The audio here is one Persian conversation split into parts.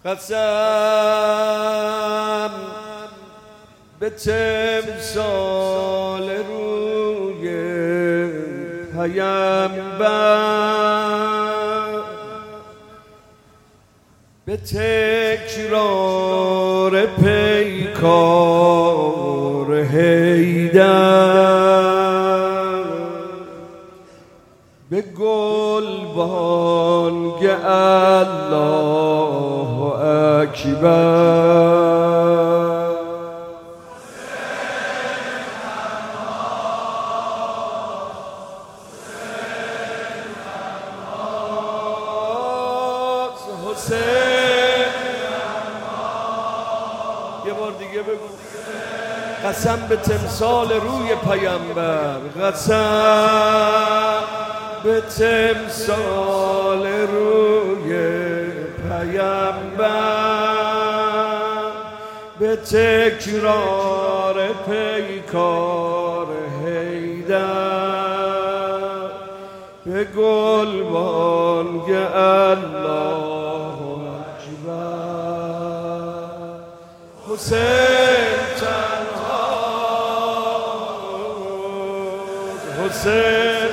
قسم به تمثال روی پیامبر، به تکرار پیکار حیدر، به گلبانگ الله اکبر. یه بار دیگه بگو. قسم به تمثال روی پیامبر، قسم به تمثال روی پیامبر، به تکرار پیکار حیدر، به گلبانگ الله اکبر. حسین تنها، حسین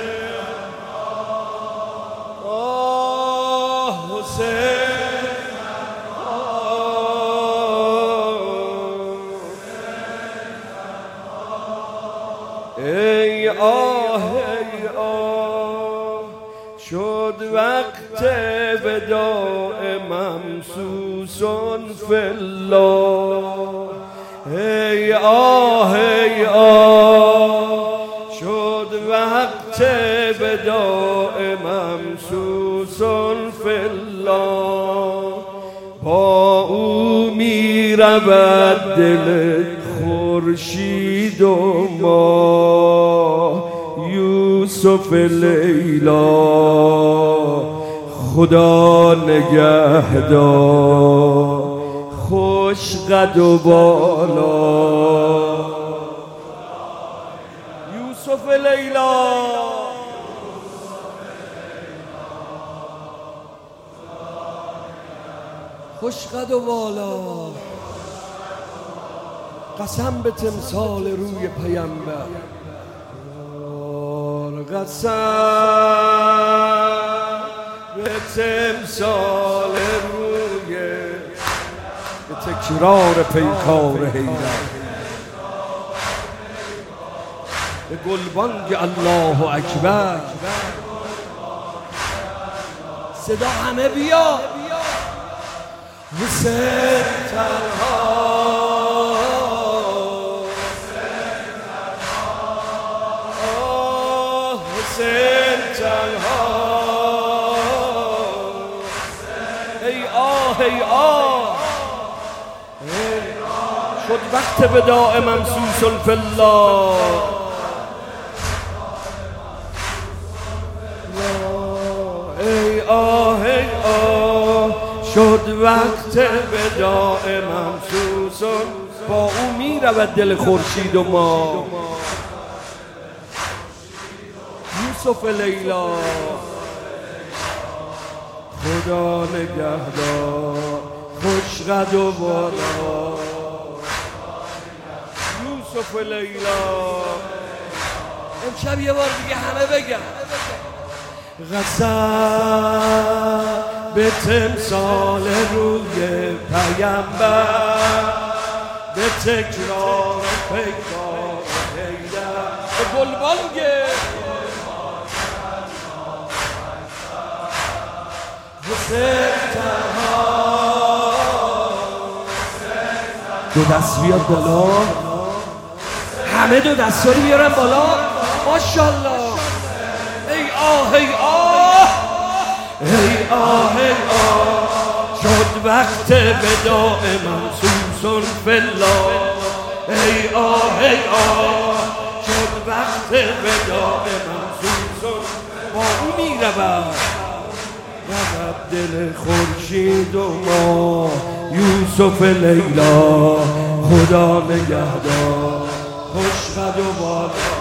ای آه ای آه، شد وقت وداع ممسوس فی الله. ای آه ای آه، شد وقت وداع ممسوس فی الله. با او می رود دل خورشید و ماه، یوسف لیلا خدا نگهدار، خوش قد و بالا. یوسف لیلا خوش قد و بالا. قسم به تمثال روی پیامبر، قسم به تمثال روی، به تکرار پیکار حیدر، به گلبانگ الله اکبر. صدا همه بیا. حسین تنها، حسین تنها، ای آه ای آه، شد وقت وداع ممسوس فی الله. ای آه ای آه، شد وقت وداع ممسوس. با او می رود دل خورشید و ماه، یوسف لیلا خدا نگهدار، خوش قد و بالا. یوسف لیلا امشب یه بار دیگه همه بگن. قسم به تمثال روی پیامبر، به تکرار پیکار حیدر، به گلبانگ حسین تنها. دو دست بیاد بالا، همه دو دست رو بیارن بالا. ماشاءالله. ای آه ای آه، ای آه ای آه، شد وقت وداع ممسوس فی الله. ای آه ای آه، شد وقت وداع ممسوس. با او می رود دل خورشید و ماه، یوسف لیلا خدا نگهدار، خوش قد و بالا.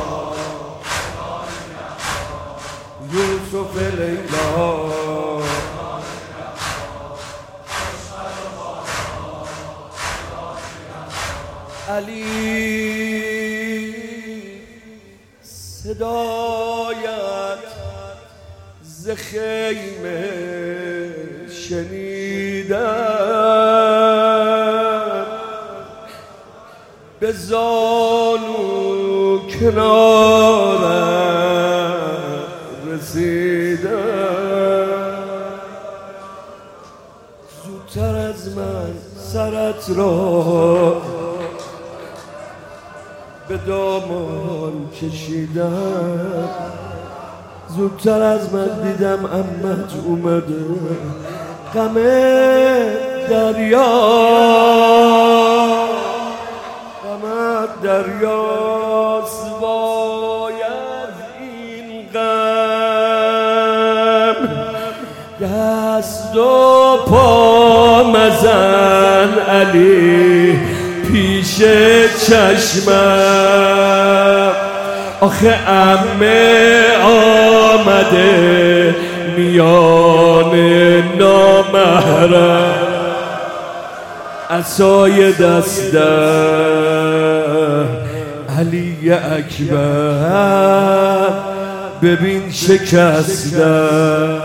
یوسف لیلا علی صدایت ز خیمه شنیدم، به زانو کنارم رسیدم. زودتر از من سرت را به دامان کشیدم، زودتر از من دیدم عمت اومده. غم دریاست باید این غم، دست و پا مزن علی پیش چشمم. آخه عمه آمده میان نامحرم، عصای دستم علی اکبر ببین شکستم.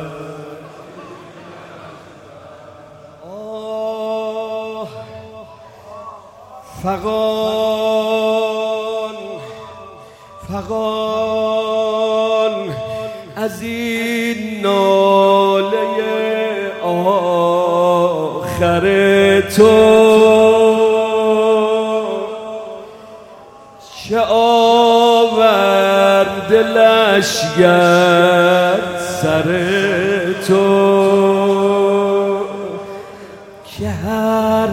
فغان از این ناله آخر تو، چه آورد لشگر سر تو، که هر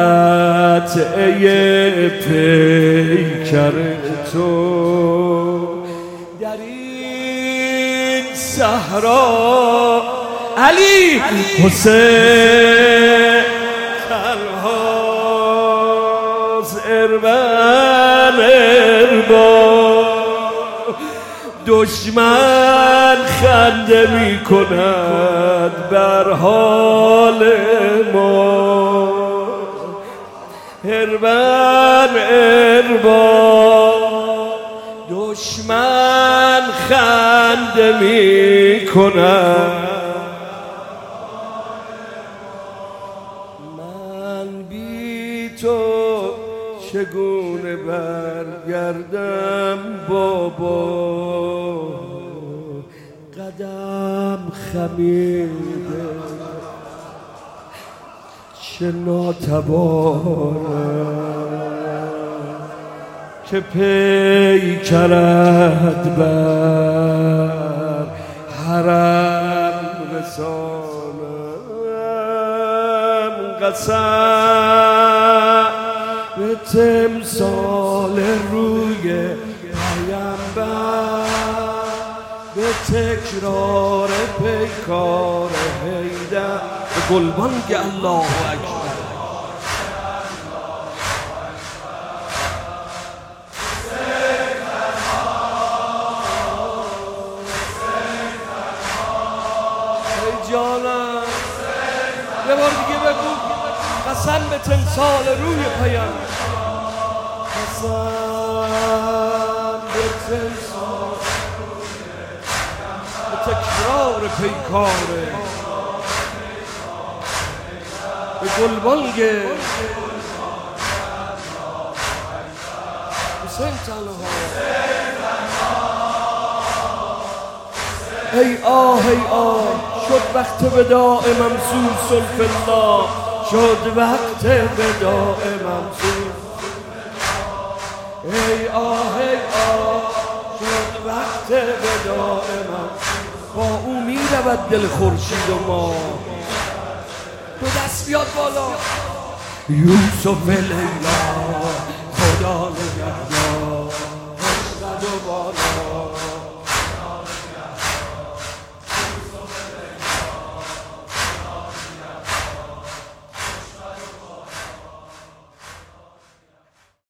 قطعه پیکر تو در این صحرا علی حسین تنهاست. اربا دشمن خنده می کند بر حال ما. اربا دشمن خنده می کند، من بی تو چگونه برگردم بابا. قدم خمیده چه ناتوانم، که پیکرت بر حرم رسانم. قسم به تمثال روی پیامبر، به تکرار پیکار حیدر، به گلبانگ الله اکبر. جانم یه بار دیگه بگو. قسم به تمثال روی پیامبر، قسم به تمثال به تکرار پیکاره، به گلبانگ حسین تنها. ای آه ای آه شد وقت وداع ممسوس فی الله، شد وقت وداع ممسوس. ای آه شد وقت وداع ممسوس. با او می رود دل خورشید و ما. دو دست بیاد بالا. یوسف لیلا خدا نگهدار.